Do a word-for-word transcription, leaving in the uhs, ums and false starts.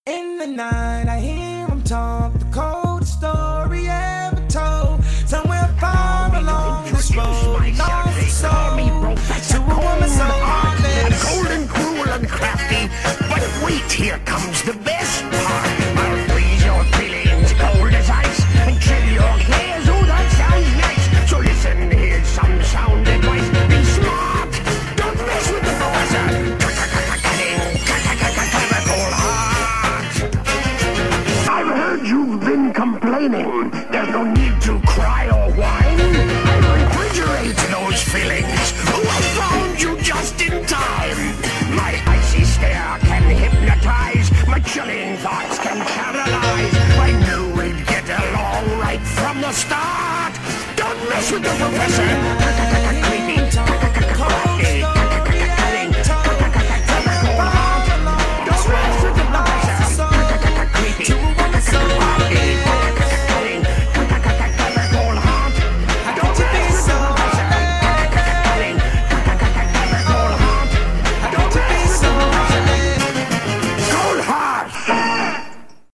In the night, I hear him talk, the coldest story ever told. Somewhere far along this road, lost soul to a woman so heartless, cold and cruel and crafty. But wait, here comes the best part. I'll freeze your feelings cold as ice and chill your cares. Oh, that sounds nice. So listen, here's some sound advice. Be smart. Don't mess with the professor. I've heard you've been complaining. There's no need to cry or whine. I'll refrigerate those feelings. Oh, I found you just in time. My icy stare can hypnotize. My chilling thoughts can paralyze. I knew we'd get along right from the start. Don't mess with the professor.